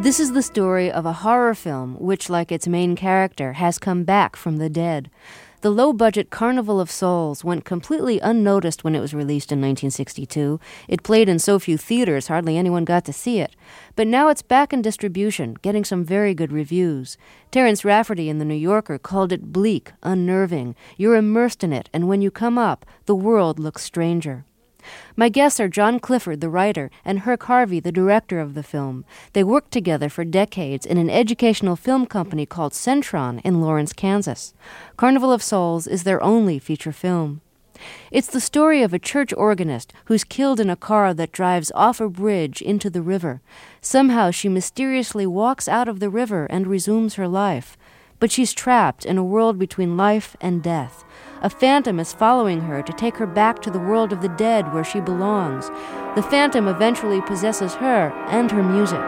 This is the story of a horror film which, like its main character, has come back from the dead. The low-budget Carnival of Souls went completely unnoticed when it was released in 1962. It played in so few theaters, hardly anyone got to see it. But now it's back in distribution, getting some very good reviews. Terence Rafferty in The New Yorker called it bleak, unnerving. You're immersed in it, and when you come up, the world looks stranger. My guests are John Clifford, the writer, and Herc Harvey, the director of the film. They worked together for decades in an educational film company called Centron in Lawrence, Kansas. Carnival of Souls is their only feature film. It's the story of a church organist who's killed in a car that drives off a bridge into the river. Somehow she mysteriously walks out of the river and resumes her life. But she's trapped in a world between life and death. A phantom is following her to take her back to the world of the dead where she belongs. The phantom eventually possesses her and her music.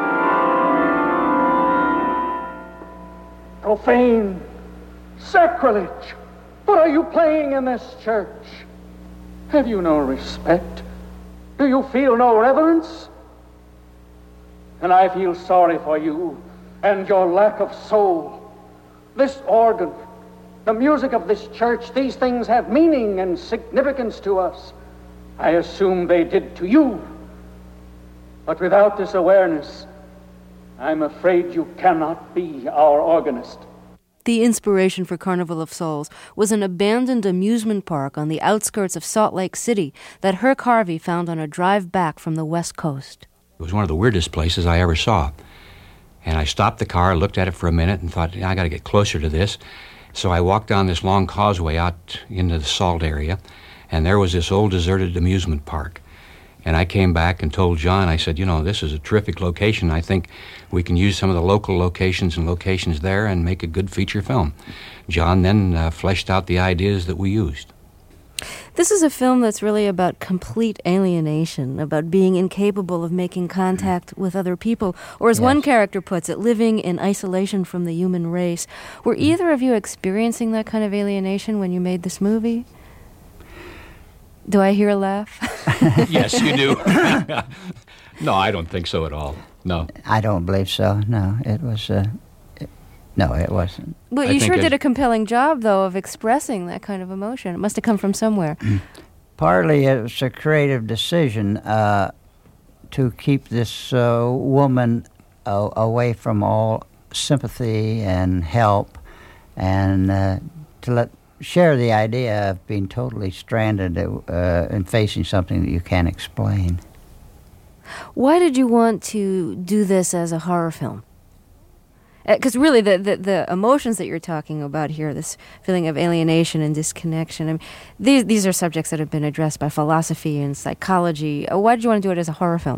Profane! Sacrilege! What are you playing in this church? Have you no respect? Do you feel no reverence? And I feel sorry for you and your lack of soul. This organ, the music of this church, these things have meaning and significance to us. I assume they did to you. But without this awareness, I'm afraid you cannot be our organist. The inspiration for Carnival of Souls was an abandoned amusement park on the outskirts of Salt Lake City that Herc Harvey found on a drive back from the West Coast. It was one of the weirdest places I ever saw. And I stopped the car, looked at it for a minute, and thought, I got to get closer to this. So I walked down this long causeway out into the salt area, and there was this old deserted amusement park. And I came back and told John, I said, this is a terrific location. I think we can use some of the local locations and locations there and make a good feature film. John then fleshed out the ideas that we used. This is a film that's really about complete alienation, about being incapable of making contact with other people, or as one character puts it, living in isolation from the human race. Were either of you experiencing that kind of alienation when you made this movie? Do I hear a laugh? Yes, you do. No, I don't think so at all. No. I don't believe so. No, it was... No, it wasn't. But you sure did a compelling job, though, of expressing that kind of emotion. It must have come from somewhere. Partly it was a creative decision to keep this woman away from all sympathy and help, and to share the idea of being totally stranded and facing something that you can't explain. Why did you want to do this as a horror film? Because really, the emotions that you're talking about here, this feeling of alienation and disconnection, I mean, these are subjects that have been addressed by philosophy and psychology. Why did you want to do it as a horror film?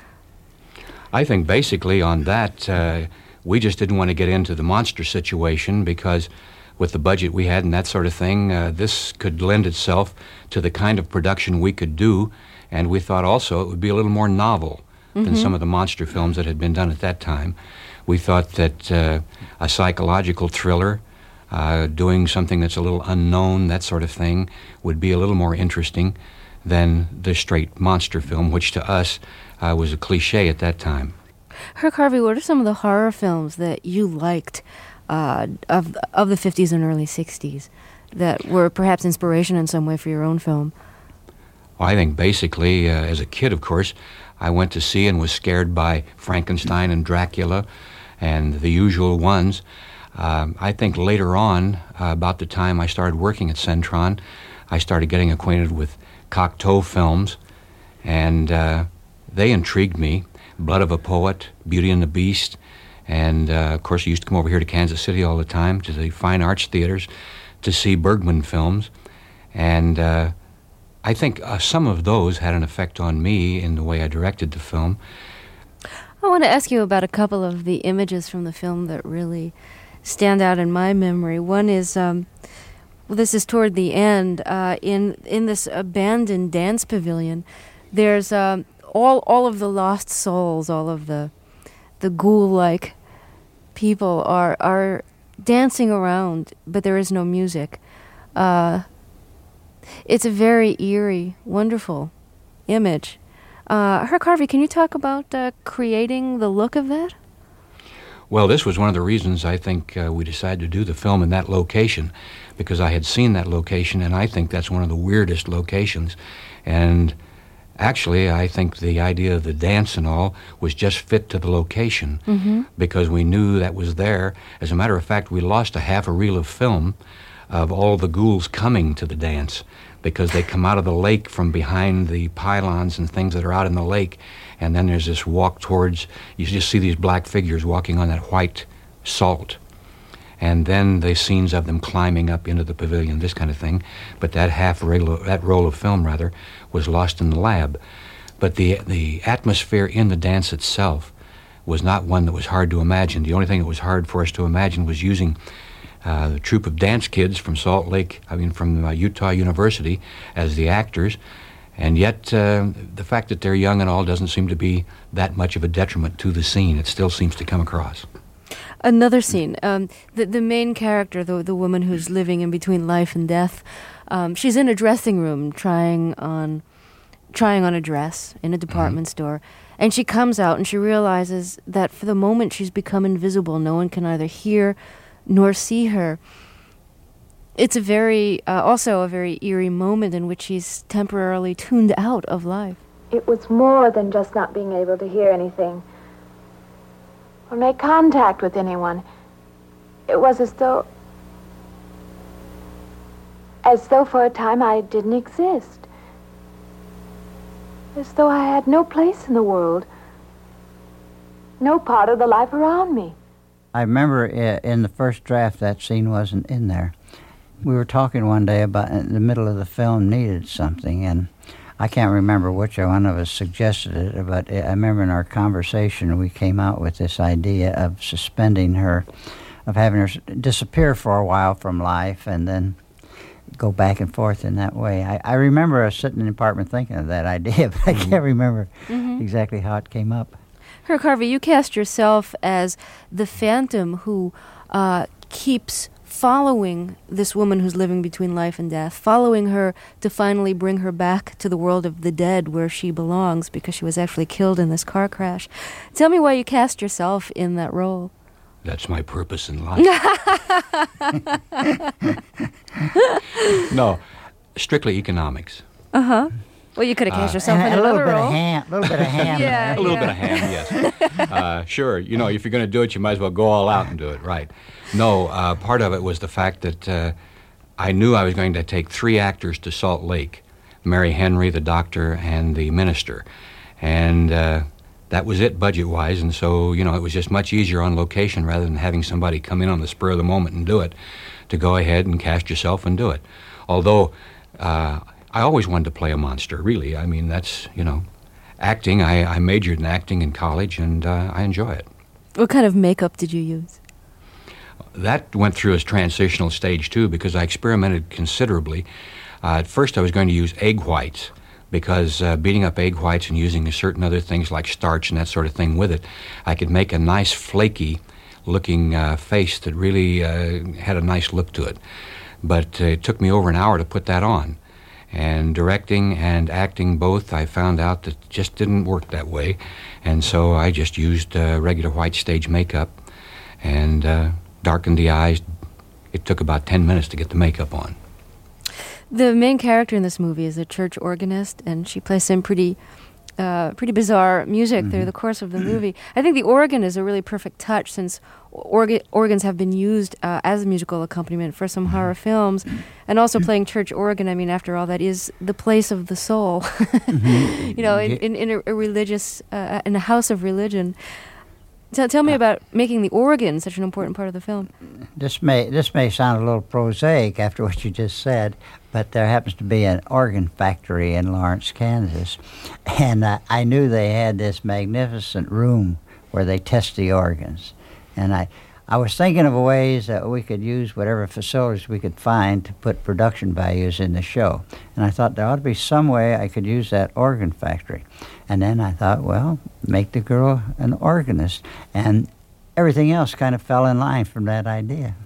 I think basically on that, we just didn't want to get into the monster situation because with the budget we had and that sort of thing, this could lend itself to the kind of production we could do, and we thought also it would be a little more novel than some of the monster films that had been done at that time. We thought that a psychological thriller, doing something that's a little unknown, that sort of thing, would be a little more interesting than the straight monster film, which to us was a cliche at that time. Herc Harvey, what are some of the horror films that you liked of the 50s and early 60s that were perhaps inspiration in some way for your own film? Well, I think basically, as a kid, of course, I went to see and was scared by Frankenstein and Dracula and the usual ones. I think later on, about the time I started working at Centron, I started getting acquainted with Cocteau films, and they intrigued me. Blood of a Poet, Beauty and the Beast, and of course I used to come over here to Kansas City all the time to the fine arts theaters to see Bergman films, and I think some of those had an effect on me in the way I directed the film. I want to ask you about a couple of the images from the film that really stand out in my memory. One is, this is toward the end, in this abandoned dance pavilion, there's all of the lost souls, all of the ghoul-like people are dancing around, but there is no music. It's a very eerie, wonderful image. Herc Harvey, can you talk about creating the look of that? Well, this was one of the reasons I think we decided to do the film in that location, because I had seen that location, and I think that's one of the weirdest locations. And actually, I think the idea of the dance and all was just fit to the location, because we knew that was there. As a matter of fact, we lost a half a reel of film of all the ghouls coming to the dance, because they come out of the lake from behind the pylons and things that are out in the lake, and then there's this walk towards, you just see these black figures walking on that white salt. And then the scenes of them climbing up into the pavilion, this kind of thing. But that roll of film, was lost in the lab. But the atmosphere in the dance itself was not one that was hard to imagine. The only thing that was hard for us to imagine was using the troupe of dance kids from from Utah University as the actors. And yet, the fact that they're young and all doesn't seem to be that much of a detriment to the scene. It still seems to come across. Another scene, the main character, the woman who's living in between life and death, she's in a dressing room trying on a dress in a department store, and she comes out and she realizes that for the moment she's become invisible. No one can either hear nor see her. It's also a very eerie moment in which she's temporarily tuned out of life. It was more than just not being able to hear anything or make contact with anyone. It was as though for a time I didn't exist. As though I had no place in the world, no part of the life around me. I remember in the first draft that scene wasn't in there. We were talking one day about in the middle of the film needed something, and I can't remember which one of us suggested it, but I remember in our conversation we came out with this idea of suspending her, of having her disappear for a while from life and then go back and forth in that way. I remember us sitting in the apartment thinking of that idea, but I can't remember exactly how it came up. Herc Harvey, you cast yourself as the phantom who keeps following this woman who's living between life and death, following her to finally bring her back to the world of the dead where she belongs, because she was actually killed in this car crash. Tell me why you cast yourself in that role. That's my purpose in life. No, strictly economics. Well, you could have cast yourself in another role. A little bit of ham there. A little bit of ham, yes. Sure, if you're going to do it, you might as well go all out and do it, right. No, part of it was the fact that I knew I was going to take 3 actors to Salt Lake, Mary Henry, the doctor, and the minister. And that was it budget-wise, and so, it was just much easier on location rather than having somebody come in on the spur of the moment and do it, to go ahead and cast yourself and do it. Although I always wanted to play a monster, really. I mean, that's, acting. I majored in acting in college, and I enjoy it. What kind of makeup did you use? That went through a transitional stage, too, because I experimented considerably. At first, I was going to use egg whites, because beating up egg whites and using certain other things like starch and that sort of thing with it, I could make a nice flaky-looking face that really had a nice look to it. But it took me over an hour to put that on. And directing and acting both, I found out that just didn't work that way. And so I just used regular white stage makeup and darkened the eyes. It took about 10 minutes to get the makeup on. The main character in this movie is a church organist, and she plays some pretty bizarre music through the course of the movie. I think the organ is a really perfect touch, since organs have been used as a musical accompaniment for some horror films, and also playing church organ. I mean, after all, that is the place of the soul. In a religious, in a house of religion. Tell me about making the organ such an important part of the film. This may sound a little prosaic after what you just said, but there happens to be an organ factory in Lawrence, Kansas, and I knew they had this magnificent room where they test the organs, and I was thinking of ways that we could use whatever facilities we could find to put production values in the show, and I thought there ought to be some way I could use that organ factory. And then I thought, well, make the girl an organist. And everything else kind of fell in line from that idea.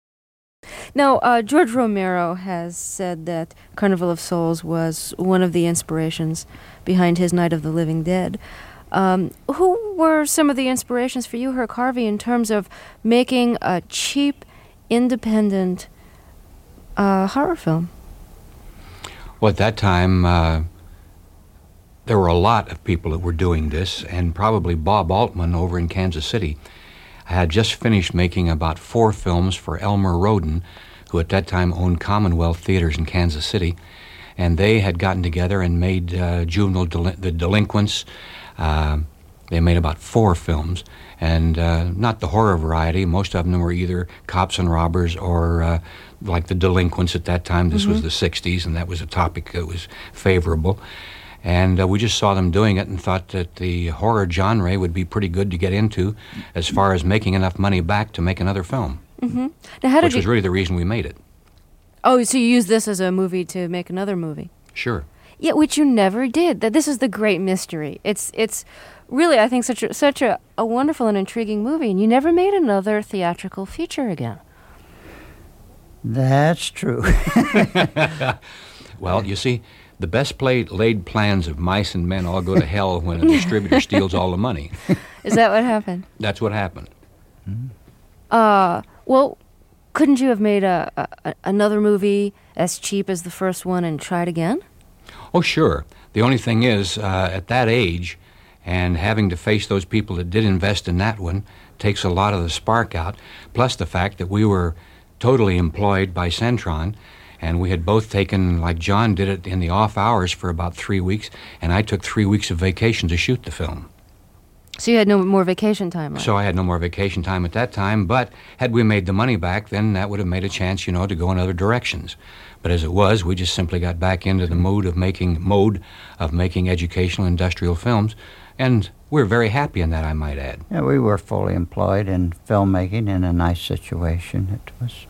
Now, George Romero has said that Carnival of Souls was one of the inspirations behind his Night of the Living Dead. Who were some of the inspirations for you, Herc Harvey, in terms of making a cheap, independent horror film? Well, at that time, there were a lot of people that were doing this, and probably Bob Altman over in Kansas City. I had just finished making about 4 films for Elmer Roden, who at that time owned Commonwealth Theaters in Kansas City, and they had gotten together and made The Delinquents. They made about 4 films, and not the horror variety. Most of them were either cops and robbers or like The Delinquents at that time. This was the 60s, and that was a topic that was favorable. And we just saw them doing it and thought that the horror genre would be pretty good to get into as far as making enough money back to make another film. Mm-hmm. Now, which was really the reason we made it. Oh, so you used this as a movie to make another movie? Sure. Yeah, which you never did. That this is the great mystery. It's really, I think, such a wonderful and intriguing movie, and you never made another theatrical feature again. That's true. Well, you see, the best laid plans of mice and men all go to hell when a distributor steals all the money. Is that what happened? That's what happened. Well, couldn't you have made another movie as cheap as the first one and tried again? Oh, sure. The only thing is, at that age, and having to face those people that did invest in that one takes a lot of the spark out, plus the fact that we were totally employed by Centron, and we had both taken, like John did it in the off hours for about 3 weeks, and I took 3 weeks of vacation to shoot the film. So you had no more vacation time left? So I had no more vacation time at that time, but had we made the money back, then that would have made a chance, to go in other directions. But as it was, we just simply got back into the mode of making educational industrial films, and we're very happy in that, I might add. Yeah, we were fully employed in filmmaking in a nice situation. It was.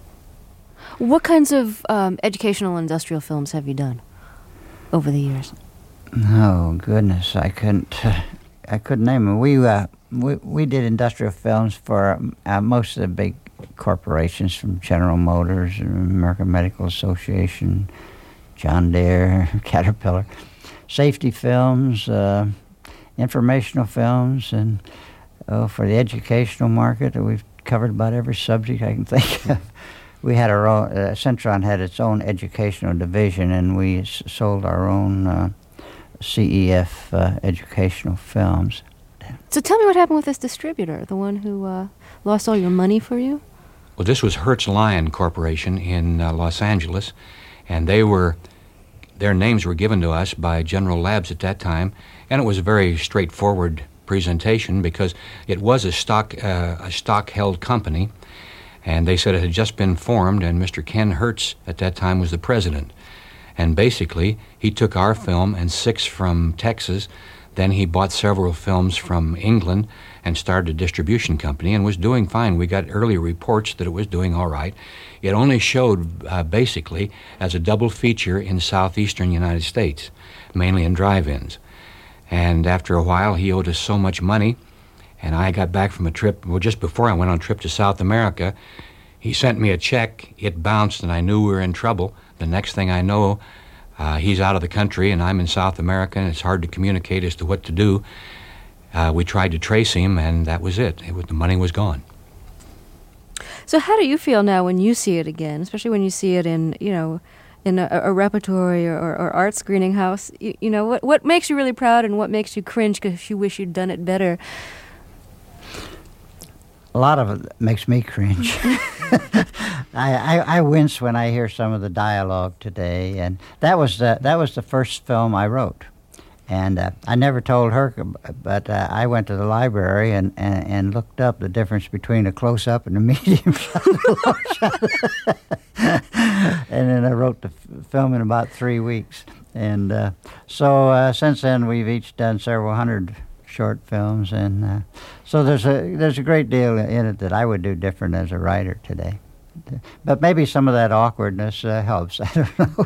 What kinds of educational industrial films have you done over the years? Oh goodness, I couldn't name them. We did industrial films for most of the big corporations, from General Motors, American Medical Association, John Deere, Caterpillar. Safety films, informational films, and for the educational market, we've covered about every subject I can think of. We had our own, Centron had its own educational division, and we sold our own CEF educational films. So tell me what happened with this distributor, the one who lost all your money for you? Well, this was Hertz Lion Corporation in Los Angeles, and their names were given to us by General Labs at that time, and it was a very straightforward presentation because it was a stock-held company, and they said it had just been formed, and Mr. Ken Hertz at that time was the president. And basically, he took our film and 6 from Texas. Then he bought several films from England and started a distribution company and was doing fine. We got early reports that it was doing all right. It only showed basically as a double feature in southeastern United States, mainly in drive-ins. And after a while, he owed us so much money, and I got back from a trip, just before I went on a trip to South America. He sent me a check. It bounced, and I knew we were in trouble. The next thing I know, he's out of the country, and I'm in South America, and it's hard to communicate as to what to do. We tried to trace him, and that was it. The money was gone. So how do you feel now when you see it again, especially when you see it in a repertory or art screening house? What makes you really proud, and what makes you cringe because you wish you'd done it better? A lot of it makes me cringe. I wince when I hear some of the dialogue today, and that was the first film I wrote, and I never told her, but I went to the library and looked up the difference between a close-up and a medium shot and a long shot, and then I wrote the film in about 3 weeks, and so since then we've each done several hundred short films, and so there's a great deal in it that I would do different as a writer today. But maybe some of that awkwardness helps. I don't know.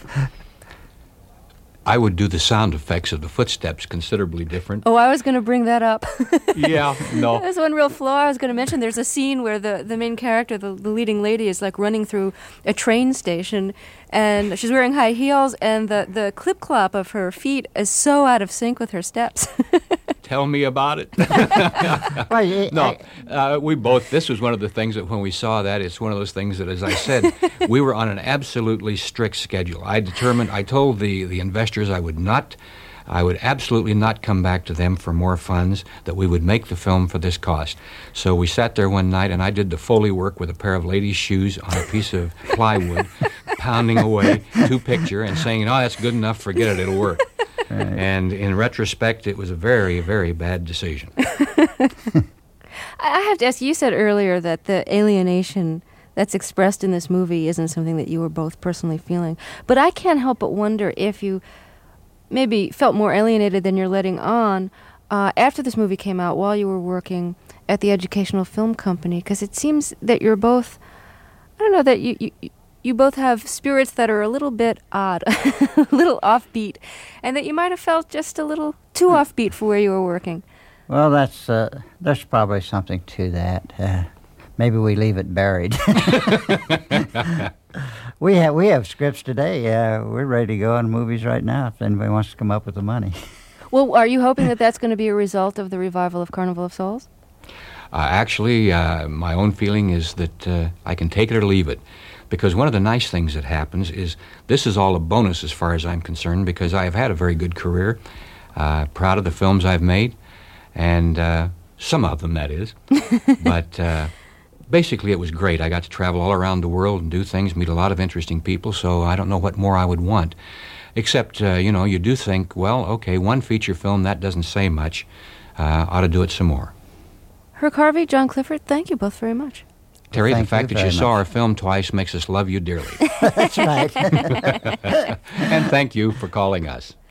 I would do the sound effects of the footsteps considerably different. Oh, I was going to bring that up. Yeah, no. There's one real flaw I was going to mention. There's a scene where the main character, the leading lady, is like running through a train station, and she's wearing high heels, and the clip-clop of her feet is so out of sync with her steps. Tell me about it. We both, this was one of the things that when we saw that, it's one of those things that, as I said, we were on an absolutely strict schedule. I told the investors I would absolutely not come back to them for more funds, that we would make the film for this cost. So we sat there one night, and I did the Foley work with a pair of ladies' shoes on a piece of plywood, pounding away to picture and saying, "Oh, that's good enough, forget it, it'll work." Right. And in retrospect, it was a very, very bad decision. I have to ask, you said earlier that the alienation that's expressed in this movie isn't something that you were both personally feeling. But I can't help but wonder if you maybe felt more alienated than you're letting on after this movie came out, while you were working at the Educational Film Company, because it seems that you're both, I don't know, that you both have spirits that are a little bit odd, a little offbeat, and that you might have felt just a little too offbeat for where you were working. Well, there's probably something to that. Maybe we leave it buried. We have scripts today. We're ready to go on movies right now if anybody wants to come up with the money. Well, are you hoping that that's going to be a result of the revival of Carnival of Souls? Actually, my own feeling is that I can take it or leave it. Because one of the nice things that happens is this is all a bonus as far as I'm concerned, because I have had a very good career, proud of the films I've made, and some of them, that is. But basically it was great. I got to travel all around the world and do things, meet a lot of interesting people, so I don't know what more I would want. Except, you do think, well, okay, one feature film, that doesn't say much. Ought to do it some more. Herc Harvey, John Clifford, thank you both very much. Terry, Thank the fact that you saw our film twice makes us love you dearly. That's right. And thank you for calling us.